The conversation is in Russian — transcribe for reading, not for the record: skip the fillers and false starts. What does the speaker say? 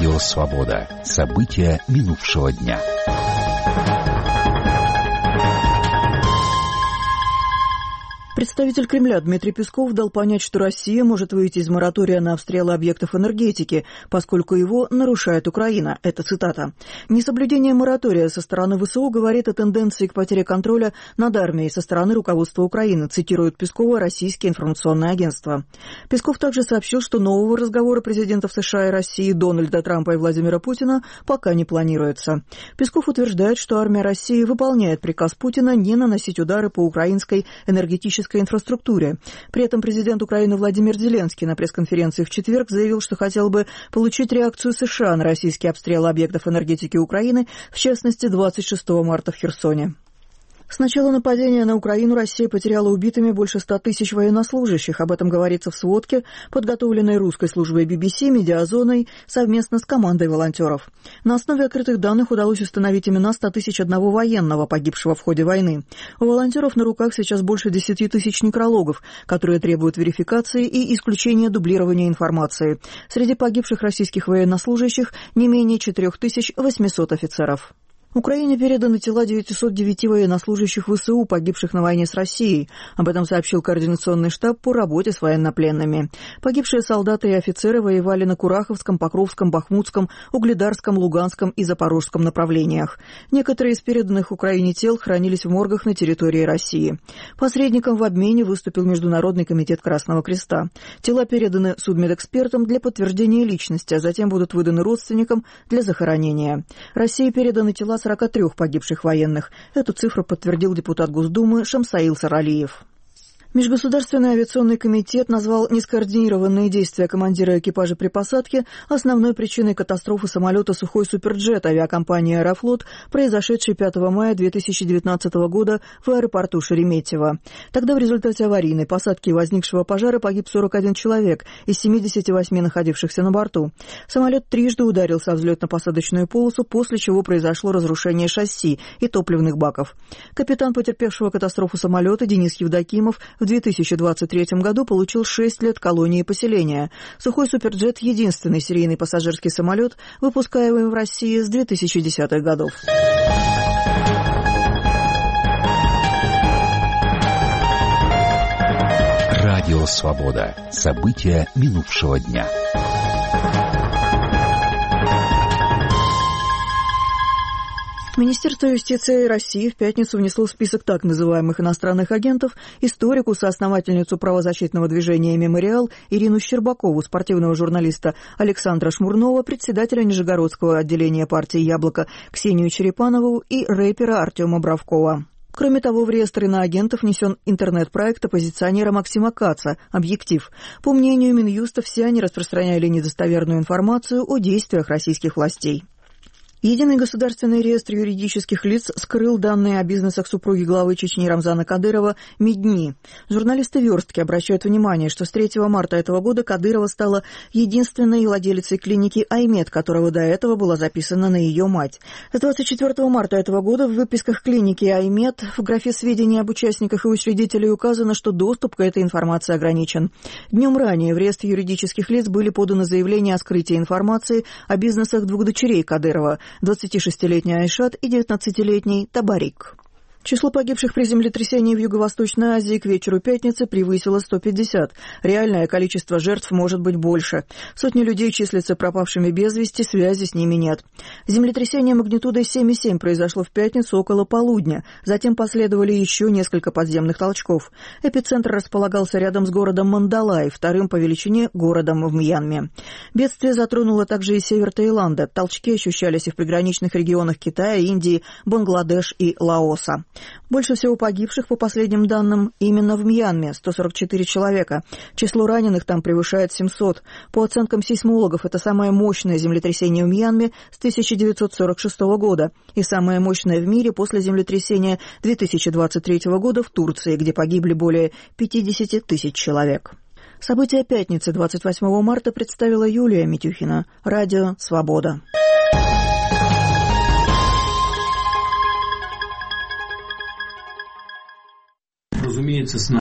Радио «Свобода». События минувшего дня. Представитель Кремля Дмитрий Песков дал понять, что Россия может выйти из моратория на обстрелы объектов энергетики, поскольку его нарушает Украина. Это цитата. Несоблюдение моратория со стороны ВСУ говорит о тенденции к потере контроля над армией со стороны руководства Украины, цитирует Пескова российские информационные агентства. Песков также сообщил, что нового разговора президентов США и России Дональда Трампа и Владимира Путина пока не планируется. Песков утверждает, что армия России выполняет приказ Путина не наносить удары по украинской энергетической инфраструктуре. При этом президент Украины Владимир Зеленский на пресс-конференции в четверг заявил, что хотел бы получить реакцию США на российские обстрелы объектов энергетики Украины, в частности, 26 марта в Херсоне. С начала нападения на Украину Россия потеряла убитыми больше 100 тысяч военнослужащих. Об этом говорится в сводке, подготовленной русской службой BBC, Медиазоной, совместно с командой волонтеров. На основе открытых данных удалось установить имена 101 военного, погибшего в ходе войны. У волонтеров на руках сейчас больше 10 тысяч некрологов, которые требуют верификации и исключения дублирования информации. Среди погибших российских военнослужащих не менее 4800 офицеров. Украине переданы тела 909 военнослужащих ВСУ, погибших на войне с Россией. Об этом сообщил Координационный штаб по работе с военнопленными. Погибшие солдаты и офицеры воевали на Кураховском, Покровском, Бахмутском, Угледарском, Луганском и Запорожском направлениях. Некоторые из переданных Украине тел хранились в моргах на территории России. Посредником в обмене выступил Международный комитет Красного Креста. Тела переданы судмедэкспертам для подтверждения личности, а затем будут выданы родственникам для захоронения. России переданы тела 43 погибших военных. Эту цифру подтвердил депутат Госдумы Шамсаил Саралиев. Межгосударственный авиационный комитет назвал нескоординированные действия командира экипажа при посадке основной причиной катастрофы самолета «Сухой Суперджет» авиакомпании «Аэрофлот», произошедшей 5 мая 2019 года в аэропорту Шереметьево. Тогда в результате аварийной посадки и возникшего пожара погиб 41 человек из 78 находившихся на борту. Самолет трижды ударился о взлетно-посадочную полосу, после чего произошло разрушение шасси и топливных баков. Капитан потерпевшего катастрофу самолета Денис Евдокимов в 2023 году получил 6 лет колонии поселения. «Сухой Суперджет» — единственный серийный пассажирский самолет, выпускаемый в России с 2010-х годов. Радио «Свобода». События минувшего дня. Министерство юстиции России в пятницу внесло в список так называемых иностранных агентов историку, соосновательницу правозащитного движения «Мемориал» Ирину Щербакову, спортивного журналиста Александра Шмурнова, председателя Нижегородского отделения партии «Яблоко» Ксению Черепанову и рэпера Артема Бравкова. Кроме того, в реестр иноагентов внесен интернет-проект оппозиционера Максима Каца «Объектив». По мнению Минюста, все они распространяли недостоверную информацию о действиях российских властей. Единый государственный реестр юридических лиц скрыл данные о бизнесах супруги главы Чечни Рамзана Кадырова Медни. Журналисты «Верстки» обращают внимание, что с 3 марта этого года Кадырова стала единственной владелицей клиники «Аймед», которого до этого была записана на ее мать. С 24 марта этого года в выписках клиники «Аймед» в графе «Сведения об участниках и учредителях» указано, что доступ к этой информации ограничен. Днем ранее в реестр юридических лиц были поданы заявления о скрытии информации о бизнесах двух дочерей Кадырова – 26-летний Айшат и 19-летний Табарик. Число погибших при землетрясении в Юго-Восточной Азии к вечеру пятницы превысило 150. Реальное количество жертв может быть больше. Сотни людей числятся пропавшими без вести, связи с ними нет. Землетрясение магнитудой 7,7 произошло в пятницу около полудня. Затем последовали еще несколько подземных толчков. Эпицентр располагался рядом с городом Мандалай, вторым по величине городом в Мьянме. Бедствие затронуло также и север Таиланда. Толчки ощущались и в приграничных регионах Китая, Индии, Бангладеш и Лаоса. Больше всего погибших, по последним данным, именно в Мьянме – 144 человека. Число раненых там превышает 700. По оценкам сейсмологов, это самое мощное землетрясение в Мьянме с 1946 года и самое мощное в мире после землетрясения 2023 года в Турции, где погибли более 50 тысяч человек. События пятницы 28 марта представила Юлия Митюхина. Радио «Свобода». Разумеется, с